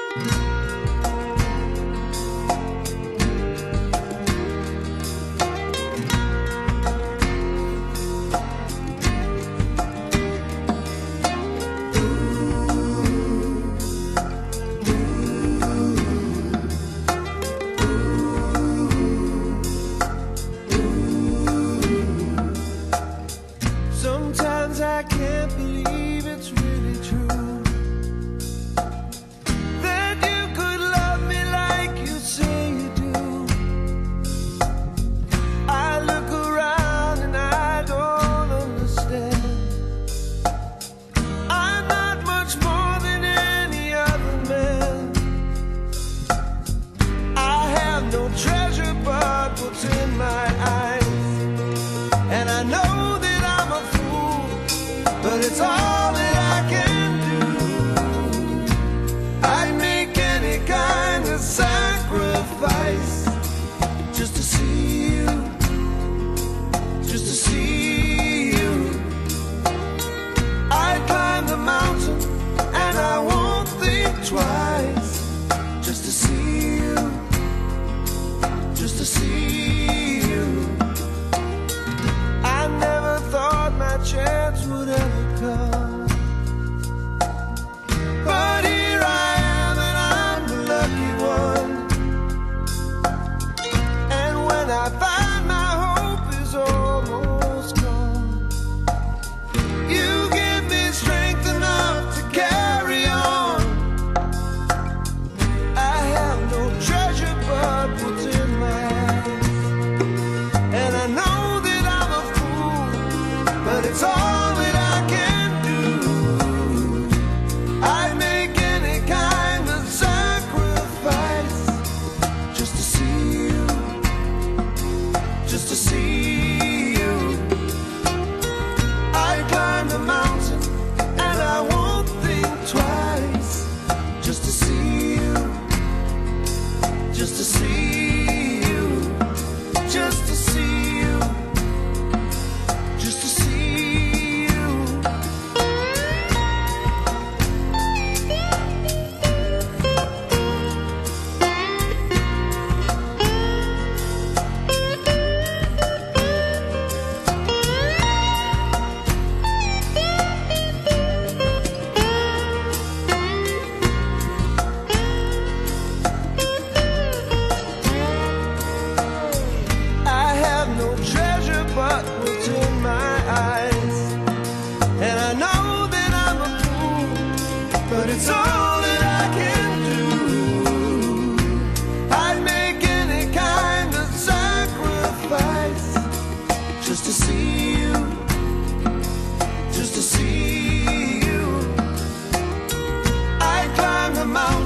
Sometimes I can't believe it's really true that you could love me like you say you do. I look around and I don't understand. I'm not much more than any other man. I have no treasure but what's in my eyes, and I know that I'm a fool, but it's all that I can do. I'd make any kind of sacrifice just to see you, just to see you. I'd climb the mountain and I won't think twice just to see you, just to see you. I never thought my chance would ever come, but here I am and I'm the lucky one. And when I find my hope is almost gone, you give me strength enough to carry on. I have no treasure but what's in my eyes, and I know that I'm a fool, but it's all that I can do. I'd make any kind of sacrifice just to see you, just to see you. I'd climb the mountain and I won't think twice just to see you, just to see you, just to see you, just to see you. I have no treasure but what's in my eyes, and I know that I'm a fool, but it's all that I can do. I'd make any kind of sacrifice just to see you, just to see you. I'd climb the mountain